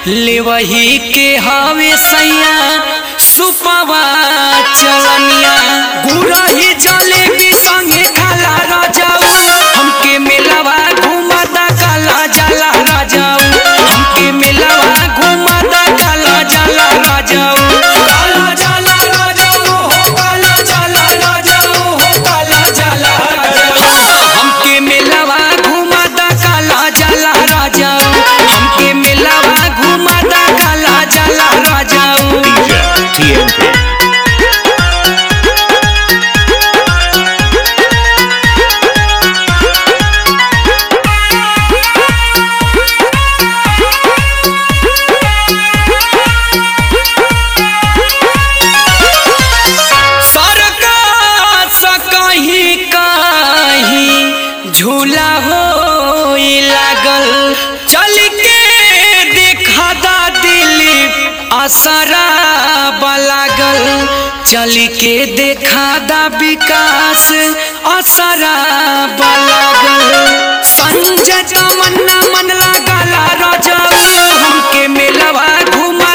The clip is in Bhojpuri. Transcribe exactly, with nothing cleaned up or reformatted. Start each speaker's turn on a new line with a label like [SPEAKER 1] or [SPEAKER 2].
[SPEAKER 1] ले वही के हवे सैया सुपवा चलनिया गुरही जलेबी संगे खाला राजाऊ हमके मेलावा घुमाता काला जाला राजाऊ हमके मेलावा घुमाता काला जाला राजाऊ काला जाला राजाऊ हो काला जाला राजाऊ हो काला जाला राजाऊ हमके मेलावा घुमाता काला जाला राजाऊ हमके मेलावा घुमाता काला जाला राजाऊ
[SPEAKER 2] T N T.
[SPEAKER 1] झूला हो लागल चल के देखा दा दिलीप असरा लागल चल के देखा दा विकास असरा लागल संजय तमन्ना मन लागला राजाऊ हमके मेलवा घुमा